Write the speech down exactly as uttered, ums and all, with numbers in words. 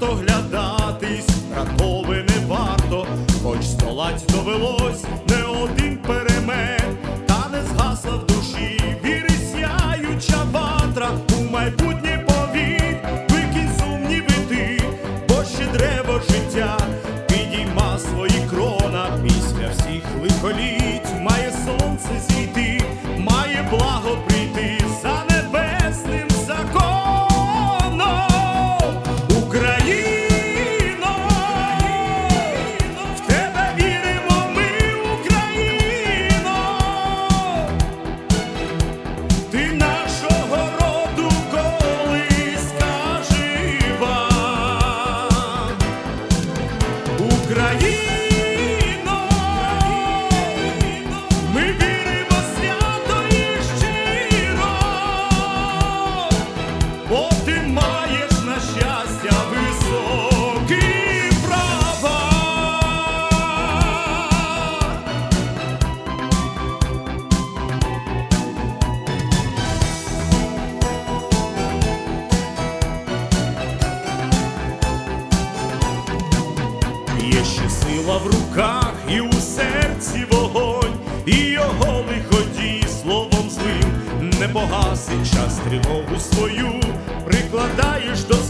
оглядатись, ракови не варто, хоч здолать довелось не один перемет, та не згасла в душі віри сяюча ватра. У майбутнє повір, викинь сумніви ти, бо ще древо життя підійма свої крона. Після всіх лихоліть має сонце зійти, має благо прийти за небесним законом. Україно, в тебе віримо ми, Україно, ти нашого роду колиска жива. Україно, ми віримо свято і щиро, бо ти маєш на щастя високі права. Є ще сила в руках і у серці вогонь, і його лиходій словом злим не погасить. Час тривогу свою прикладаєш до